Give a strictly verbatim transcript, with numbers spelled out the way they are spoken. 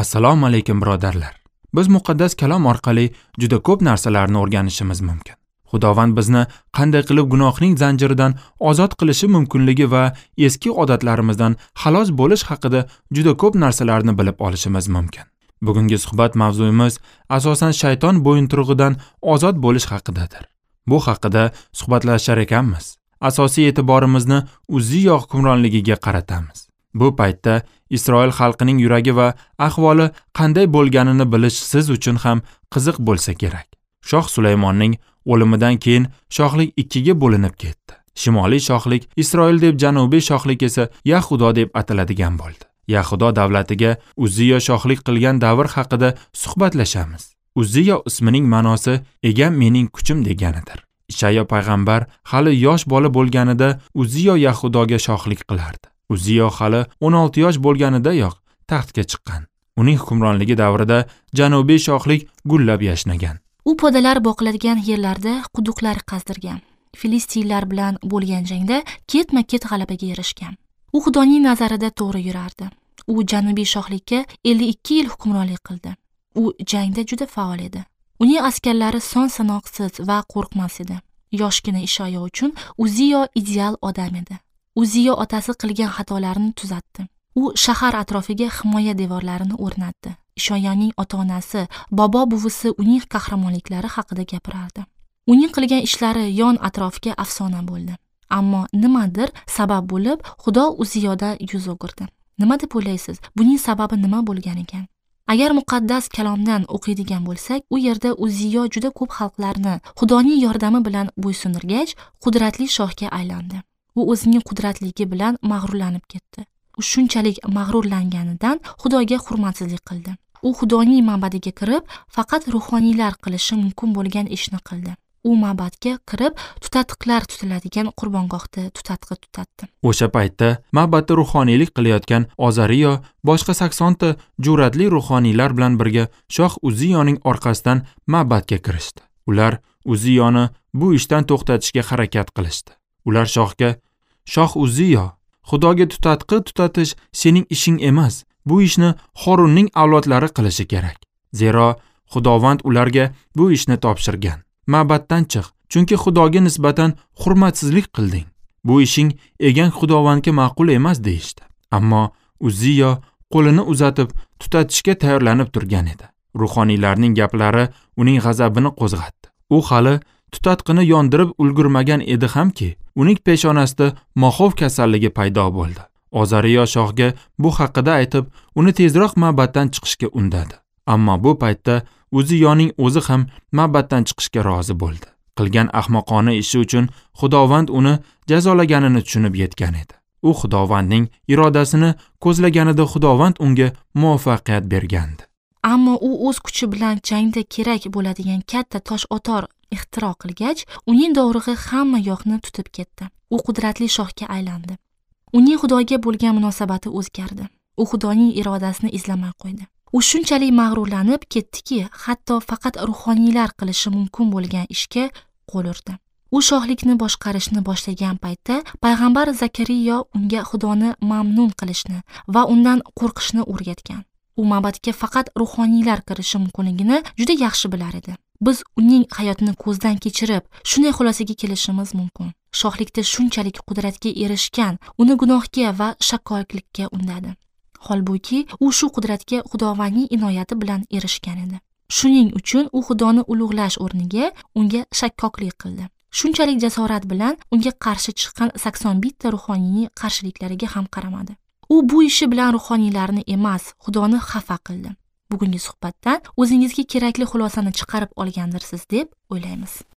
Assalomu alaykum birodarlar. Biz muqaddas kalom orqali juda ko'p narsalarni o'rganishimiz mumkin. Xudovand bizni qanday qilib gunohning zanjiridan ozod qilishi mumkinligi va eski odatlarimizdan xalos bo'lish haqida juda ko'p narsalarni bilib olishimiz mumkin. Bugungi suhbat mavzuyimiz asosan shayton bo'yinturug'idan ozod bo'lish haqidadir. Bu haqida suhbatlashar ekanmiz. Asosiy e'tiborimizni Uzziyo hukmronligiga qaratamiz. Bu paytda Isroil xalqining yuragi va ahvoli qanday bo'lganini bilish siz uchun ham qiziq bo'lsa kerak. Shoh Sulaymonning o'limidan keyin shohlik ikkiga bo'linib ketdi. Shimoliy shohlik Isroil deb, janubiy shohlik esa Yahudo deb ataladigan bo'ldi. Yahudo davlatiga Uzziyo shohlik qilgan davr haqida suhbatlashamiz. Uzziyo ismining ma'nosi egam mening kuchim deganidir. Ishaya payg'ambar hali yosh bola bo'lganida Uzziyo Yahudoga shohlik qilardi. Uzziyo hali o'n olti yosh bo'lganidayoq taxtga chiqqan. Uning hukmronligi davrida janubiy shohlik gullab yashnagan. U podalar boqiladigan yerlarda quduqlar qazdirgan. Filistinlar bilan bo'lgan jangda ketma-ket g'alabaga erishgan. U Xudoning nazarida to'g'ri yurardi. U janubiy shohlikka ellik ikki yil hukmronlik qildi. U jangda juda faol edi. Uning askarlari son sanoqsiz va qo'rqmas edi. Yoshgina Ishaya uchun Uzziyo ideal odam edi. Uzziyo otasi qilgan xatolarni tuzatdi. U shahar atrofiga himoya devorlarini o'rnatdi. Ishoyaning ota-onasi, bobo buvisi uning qahramonliklari haqida gapirardi. Uning qilgan ishlari yon atrofiga afsona bo'ldi. Ammo nimadir sabab bo'lib, Xudo Uzziyoda yuz o'girdi. Nima deb o'ylaysiz? Buning sababi nima bo'lgan ekan? Agar muqaddas kalomdan o'qiydigan bo'lsak, u yerda Uzziyo juda ko'p xalqlarni Xudoning yordami bilan bo'ysundirgach, qudratli shohga aylandi. U o'zining qudratligi bilan mag'rurlanib ketdi. U shunchalik mag'rurlanganidan Xudoga hurmatsizlik qildi. U Xudoning ma'badiga kirib, faqat ruhoniylar qilishi mumkin bo'lgan ishni qildi. U ma'badga kirib, tutatiqlar tutiladigan qurbongohda tutatqi tutatdi. O'sha paytda ma'badda ruhoniylik qilayotgan Ozariyo boshqa sakson ta jur'atli ruhoniylar bilan birga shoh Uzziyoning orqasidan ma'badga kirishdi. Ular Uzziyoni bu ishdan to'xtatishga harakat qilishdi. Ular shohga: "Shoh Uzziyo, Xudoga tutatqi tutatish sening ishing emas. Bu ishni Horunning avlodlari qilishi kerak. Zero Xudovand ularga bu ishni topshirgan. Ma'baddan chiq, chunki Xudoga nisbatan hurmatsizlik qilding. Bu ishing egang Xudovandga ma'qul emas" deyishdi. Ammo Uzziyo qo'lini uzatib tutatishga tayyorlanib turgan edi. Ruhoniylarning gaplari uning g'azabini qo'zg'atdi. U hali tutatqini yondirib ulgurmagan edi hamki, uning peshonasida moxov kasalligi paydo bo'ldi. Ozariyo shohga bu haqida aytib, uni tezroq ma'baddan chiqishga undadi. Ammo bu paytda Uzziyoning o'zi ham ma'baddan chiqishga rozi bo'ldi. Qilgan ahmoqona ishi uchun Xudovand uni jazolaganini tushunib yetgan edi. U Xudovandning irodasini ko'zlaganida Xudovand unga muvaffaqiyat bergandi. Ammo u o'z kuchi bilan jangda kerak bo'ladigan katta tosh otor ixtiro qilgach, uning dovrug'i hamma yoqni tutib ketdi. U qudratli shohga aylandi. Uning Xudoga bo'lgan munosabati o'zgardi. U Xudoning irodasini izlamay qo'ydi. U shunchalik mag'rurlanib ketdiki, hatto faqat ruhoniylar qilishi mumkin bo'lgan ishga qo'l urdi. U shohlikni boshqarishni boshlagan paytda payg'ambar Zakariyo unga Xudoni mamnun qilishni va undan qo'rqishni o'rgatgan. U ma'badga faqat ruhoniylar kirishi mumkinligini juda yaxshi bilar edi. Biz uning hayotini ko'zdan kechirib, shunday xulosaga kelishimiz mumkin. Shohlikda shunchalik qudratga erishgan, uni gunohga va shakkoklikka undadi. Holbuki, u shu qudratga Xudovandning inoyati bilan erishgan edi. Shuning uchun u Xudoni ulug'lash o'rniga unga shakkoklik qildi. Shunchalik jasorat bilan unga qarshi chiqqan sakson bitta ruhoniyning qarshiliklariga ham qaramadi. U bu ishi bilan ruhoniylarni emas, Xudoni xafa qildi. Bugungi suhbatdan o'zingizga kerakli xulosani chiqarib olgandirsiz deb o'ylaymiz.